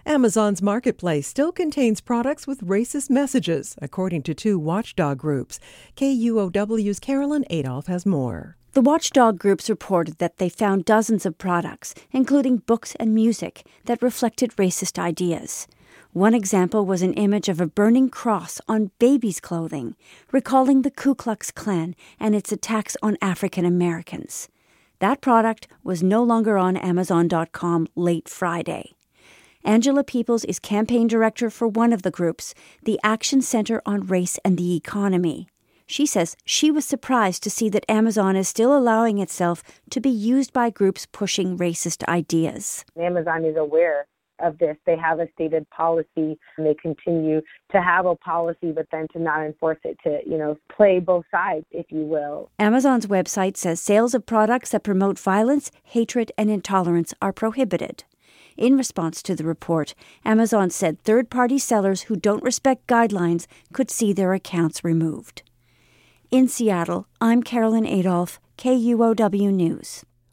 Amazon's marketplace still contains products with racist messages, according to two watchdog groups. KUOW's Carolyn Adolph has more. The watchdog groups reported that they found dozens of products, including books and music, that reflected racist ideas. One example was an image of a burning cross on babies' clothing, recalling the Ku Klux Klan and its attacks on African Americans. That product was no longer on Amazon.com late Friday. Angela Peoples is campaign director for one of the groups, the Action Center on Race and the Economy. She says she was surprised to see that Amazon is still allowing itself to be used by groups pushing racist ideas. Amazon is aware of this. They have a stated policy, and they continue to have a policy, but then to not enforce it, to, play both sides, if you will. Amazon's website says sales of products that promote violence, hatred, and intolerance are prohibited. In response to the report, Amazon said third-party sellers who don't respect guidelines could see their accounts removed. In Seattle, I'm Carolyn Adolph, KUOW News.